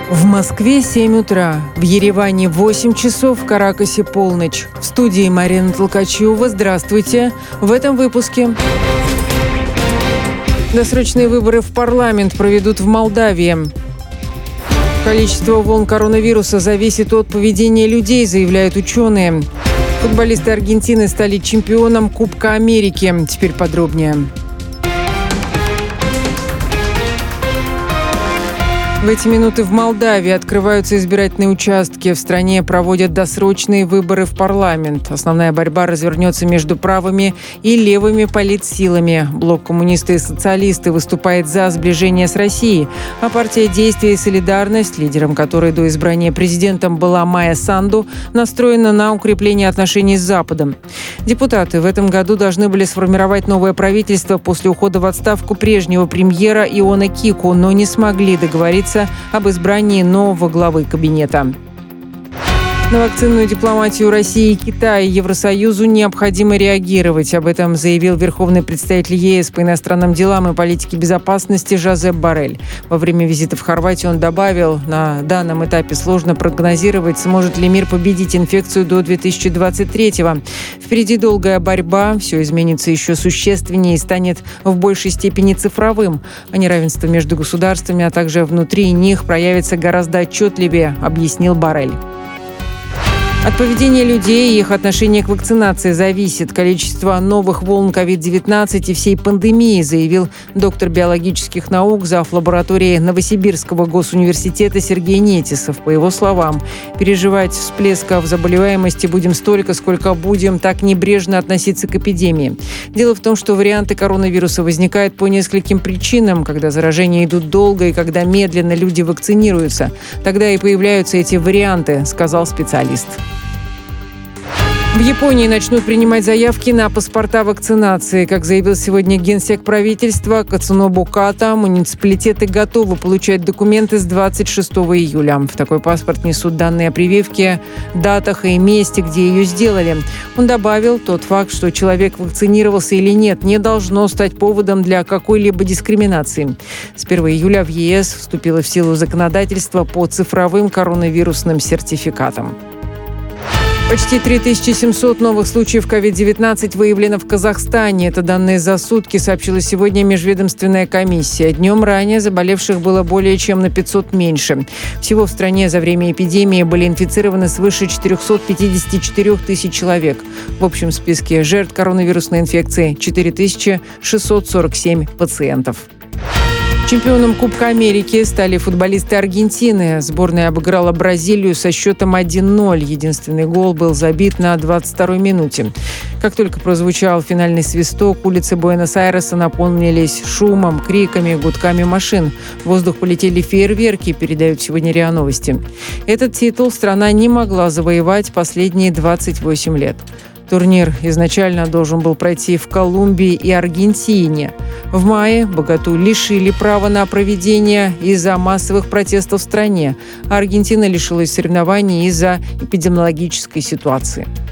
В Москве 7 утра, в Ереване 8 часов, в Каракасе полночь. В студии Марина Толкачева. Здравствуйте. В этом выпуске. Досрочные выборы в парламент проведут в Молдавии. Количество волн коронавируса зависит от поведения людей, заявляют ученые. Футболисты Аргентины стали чемпионом Кубка Америки. Теперь подробнее. В эти минуты в Молдавии открываются избирательные участки. В стране проводят досрочные выборы в парламент. Основная борьба развернется между правыми и левыми политсилами. Блок «Коммунисты и социалисты» выступает за сближение с Россией, а партия «Действие и солидарность», лидером которой до избрания президентом была Майя Санду, настроена на укрепление отношений с Западом. Депутаты в этом году должны были сформировать новое правительство после ухода в отставку прежнего премьера Иона Кику, но не смогли договориться об избрании нового главы кабинета. На вакцинную дипломатию России, Китая и Евросоюзу необходимо реагировать. Об этом заявил верховный представитель ЕС по иностранным делам и политике безопасности Жозеп Боррель. Во время визита в Хорватию он добавил, на данном этапе сложно прогнозировать, сможет ли мир победить инфекцию до 2023-го. Впереди долгая борьба, все изменится еще существеннее и станет в большей степени цифровым. А неравенство между государствами, а также внутри них проявится гораздо отчетливее, объяснил Боррель. От поведения людей и их отношения к вакцинации зависит количество новых волн COVID-19 и всей пандемии, заявил доктор биологических наук, зав. Лаборатории Новосибирского госуниверситета Сергей Нетисов. По его словам, переживать всплесков заболеваемости будем столько, сколько будем так небрежно относиться к эпидемии. Дело в том, что варианты коронавируса возникают по нескольким причинам, когда заражения идут долго и когда медленно люди вакцинируются. Тогда и появляются эти варианты, сказал специалист. В Японии начнут принимать заявки на паспорта вакцинации. Как заявил сегодня генсек правительства Кацунобу Ката, муниципалитеты готовы получать документы с 26 июля. В такой паспорт несут данные о прививке, датах и месте, где ее сделали. Он добавил, тот факт, что человек вакцинировался или нет, не должно стать поводом для какой-либо дискриминации. С 1 июля в ЕС вступило в силу законодательство по цифровым коронавирусным сертификатам. Почти 3700 новых случаев COVID-19 выявлено в Казахстане. Это данные за сутки, сообщила сегодня межведомственная комиссия. Днем ранее заболевших было более чем на 500 меньше. Всего в стране за время эпидемии были инфицированы свыше 454 тысяч человек. В общем списке жертв коронавирусной инфекции 4647 пациентов. Чемпионом Кубка Америки стали футболисты Аргентины. Сборная обыграла Бразилию со счетом 1-0. Единственный гол был забит на 22-й минуте. Как только прозвучал финальный свисток, улицы Буэнос-Айреса наполнились шумом, криками, гудками машин. В воздух полетели фейерверки, передают сегодня РИА Новости. Этот титул страна не могла завоевать последние 28 лет. Турнир изначально должен был пройти в Колумбии и Аргентине. В мае богату лишили права на проведение из-за массовых протестов в стране, а Аргентина лишилась соревнований из-за эпидемиологической ситуации.